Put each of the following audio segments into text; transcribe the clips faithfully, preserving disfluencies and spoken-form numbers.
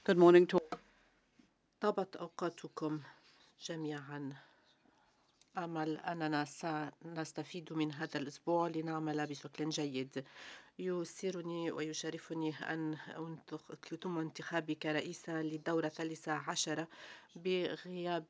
Good morning to طابت أوقاتكم جميعا. أمل أننا سنستفيد من هذا الأسبوع لنعمل بشكل جيد. يسرني ويشرفني أن يتم انتخابي كرئيسة للدورة الثالثة عشرة بغياب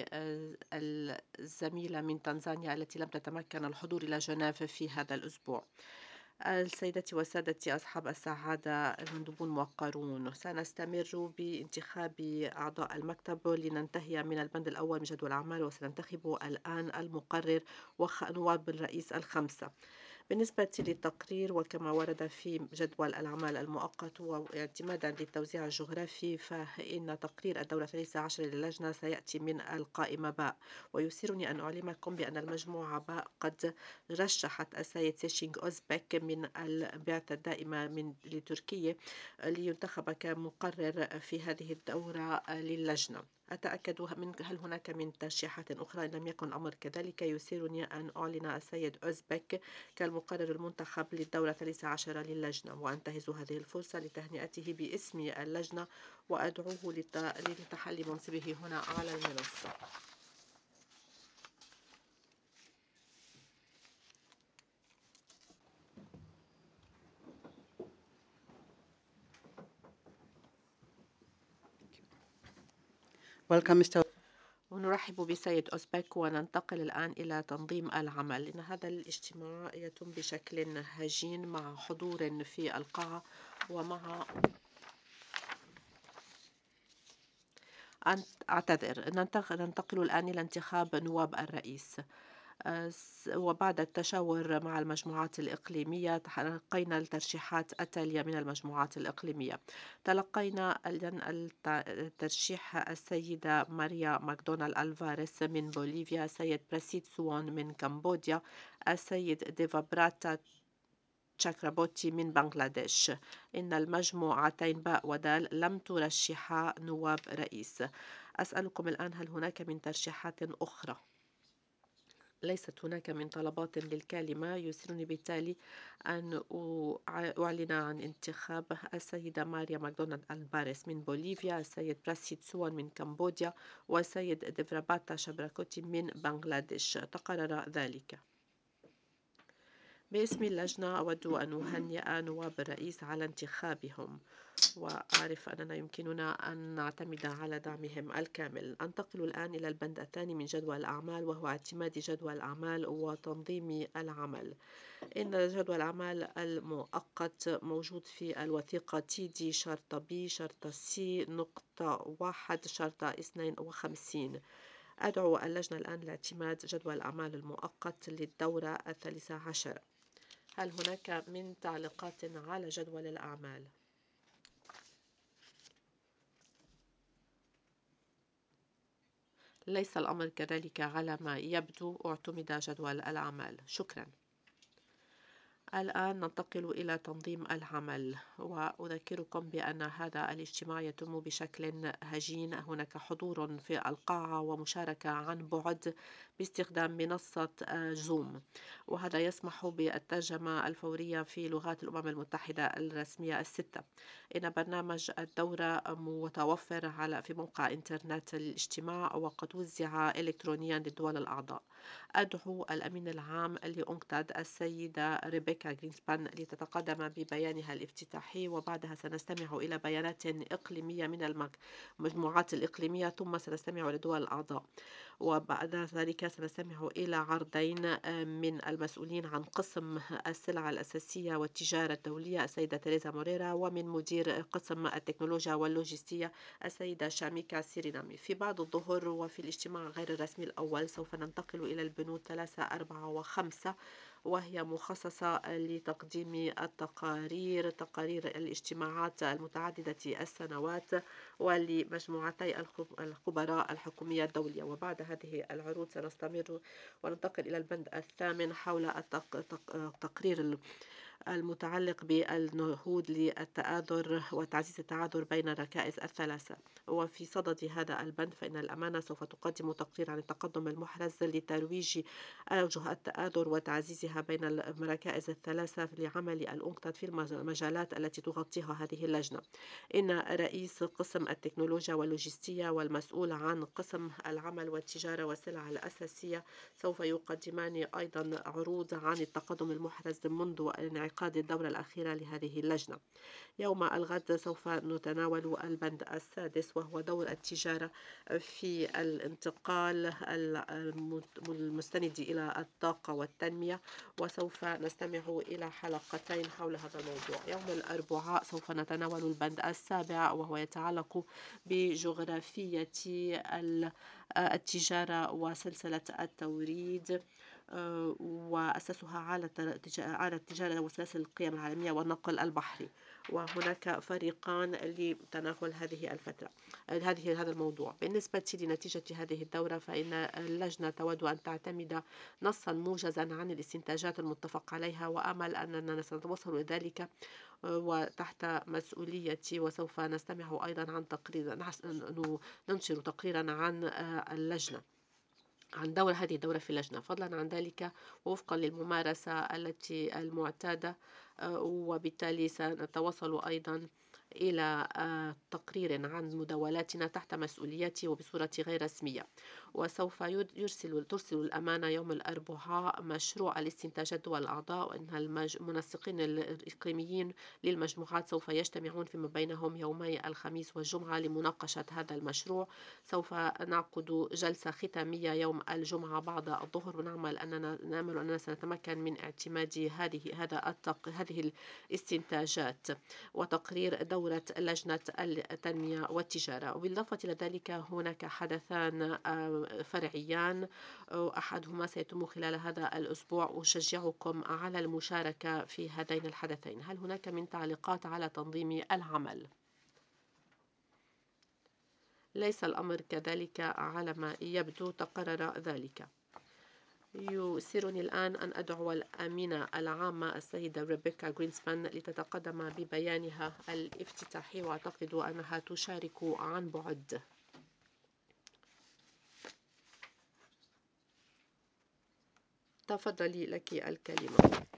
الزميلة من تنزانيا التي لم تتمكن الحضور إلى جنيف في هذا الأسبوع. السيدات والسادة أصحاب السعادة المندوبون موقرون، سنستمر بانتخاب أعضاء المكتب لننتهي من البند الأول من جدول الأعمال، وسننتخب الآن المقرر ونواب الرئيس الخمسة. بالنسبة للتقرير وكما ورد في جدول الأعمال المؤقت واعتمادا للتوزيع الجغرافي، فإن تقرير الدورة الثالثة عشر للجنة سيأتي من القائمة باء. ويسرني أن أعلمكم بأن المجموعة باء قد رشحت السيد سيشينغ أوزبك من البعثة الدائمة من لتركيا لينتخب كمقرر في هذه الدورة للجنة. أتأكد من هل هناك من ترشيحات أخرى؟ إن لم يكن الأمر كذلك يسرني أن أعلن السيد أوزبك كالمقرر المنتخب للدورة الثالثة عشر للجنة، وأنتهز هذه الفرصة لتهنئته باسم اللجنة وأدعوه لتحلي منصبه هنا على المنصة. welcome Mister ونرحب بسيد أوزبك، وننتقل الآن إلى تنظيم العمل. إن هذا الاجتماع يتم بشكل هجين مع حضور في القاعة، ومع أعتذر ننتقل الآن إلى انتخاب نواب الرئيس. وبعد التشاور مع المجموعات الإقليمية تلقينا الترشيحات التالية من المجموعات الإقليمية. تلقينا الترشيح السيدة ماريا ماكدونالد ألفاريس من بوليفيا، السيد براسيد سوان من كمبوديا، السيد ديفابراتا تشاكرابوتي من بنغلاديش. إن المجموعتين باء ودال لم ترشحا نواب رئيس. أسألكم الآن، هل هناك من ترشيحات أخرى؟ ليست هناك من طلبات للكلمة. يسرني بالتالي أن أعلن عن انتخاب السيدة ماريا ماكدونالد ألباريس من بوليفيا، السيد براسيد سوان من كمبوديا، والسيد ديفراباتا شبراكوتي من بنغلاديش. تقرر ذلك. باسم اللجنة أود أن أهنئ نواب الرئيس على انتخابهم، وأعرف أننا يمكننا أن نعتمد على دعمهم الكامل. أنتقل الآن إلى البند الثاني من جدول الأعمال، وهو اعتماد جدول الأعمال وتنظيم العمل. إن جدول الأعمال المؤقت موجود في الوثيقة تي دي شرطة بي شرطة سي نقطة واحد شرطة اثنين وخمسين. أدعو اللجنة الآن لاعتماد جدول الأعمال المؤقت للدورة الثالثة عشر. هل هناك من تعليقات على جدول الأعمال؟ ليس الأمر كذلك على ما يبدو. اعتمد جدول الأعمال. شكرا. الآن ننتقل إلى تنظيم العمل، وأذكركم بأن هذا الاجتماع يتم بشكل هجين. هناك حضور في القاعة ومشاركة عن بعد باستخدام منصة زوم، وهذا يسمح بالترجمة الفورية في لغات الأمم المتحدة الرسمية الستة. إن برنامج الدورة متوفر على في موقع إنترنت الاجتماع، وقد وزع إلكترونيا للدول الأعضاء. أدعو الأمين العام لأونكتاد السيدة ريبيكا غرينسبان لتتقدم ببيانها الافتتاحي، وبعدها سنستمع إلى بيانات إقليمية من المجموعات الإقليمية، ثم سنستمع لدول الأعضاء، وبعد ذلك سنستمع إلى عرضين من المسؤولين عن قسم السلع الأساسية والتجارة الدولية السيدة تيريزا موريرا، ومن مدير قسم التكنولوجيا واللوجستية السيدة شاميكا سيرينامي. في بعد الظهر وفي الاجتماع غير الرسمي الأول سوف ننتقل إلى البنود ثلاثة أربعة وخمسة، وهي مخصصة لتقديم التقارير تقارير الاجتماعات المتعددة السنوات ولمجموعتي الخبراء الحكومية الدولية. وبعد هذه العروض سنستمر وننتقل إلى البند الثامن حول تقرير المتعلق بالنهوض للتآزر وتعزيز التعاذر بين الركائز الثلاثة. وفي صدد هذا البند فإن الأمانة سوف تقدم تقرير عن التقدم المحرز لترويج أوجه التآزر وتعزيزها بين الركائز الثلاثة لعمل الأنكتاد في المجالات التي تغطيها هذه اللجنة. إن رئيس قسم التكنولوجيا واللوجستية والمسؤول عن قسم العمل والتجارة والسلع الأساسية سوف يقدمان أيضا عروض عن التقدم المحرز منذ انعقاد الدورة الأخيرة لهذه اللجنة. يوم الغد سوف نتناول البند السادس وهو دور التجارة في الانتقال المستند إلى الطاقة والتنمية، وسوف نستمع إلى حلقتين حول هذا الموضوع. يوم الأربعاء سوف نتناول البند السابع وهو يتعلق بجغرافية التجارة وسلسلة التوريد وأسسها على على التجارة وسلاسل القيم العالمية والنقل البحري. وهناك فريقان لتناول هذه الفترة هذه هذا الموضوع. بالنسبة لنتيجة هذه الدورة فإن اللجنة تود أن تعتمد نصا موجزا عن الاستنتاجات المتفق عليها، وأمل أننا سنتوصل إلى ذلك وتحت مسؤوليتي. وسوف نستمع أيضا عن تقرير ننشر تقريرا عن اللجنة عن دور هذه الدورة في اللجنة. فضلا عن ذلك وفقا للممارسة التي المعتادة، وبالتالي سنتواصل أيضا إلى تقرير عن مداولاتنا تحت مسؤوليتي وبصورة غير رسمية. وسوف يرسل ترسل الأمانة يوم الأربعاء مشروع الاستنتاجات دول الأعضاء، وأن المنسقين الإقليميين للمجموعات سوف يجتمعون فيما بينهم يومي الخميس والجمعة لمناقشة هذا المشروع. سوف نعقد جلسة ختامية يوم الجمعة بعد الظهر، ونعمل أننا نأمل أننا سنتمكن من اعتماد هذه هذا التق... هذه الاستنتاجات وتقرير دورة لجنة التنمية والتجارة. وبالإضافة إلى ذلك هناك حدثان فرعيان أحدهما سيتم خلال هذا الأسبوع. أشجعكم على المشاركة في هذين الحدثين. هل هناك من تعليقات على تنظيم العمل؟ ليس الأمر كذلك على ما يبدو، تقرر ذلك. يسرني الآن أن أدعو الأمينة العامة السيدة ريبيكا غرينسبان لتتقدم ببيانها الافتتاحي، وأعتقد أنها تشارك عن بعد. تفضلي، لك الكلمة.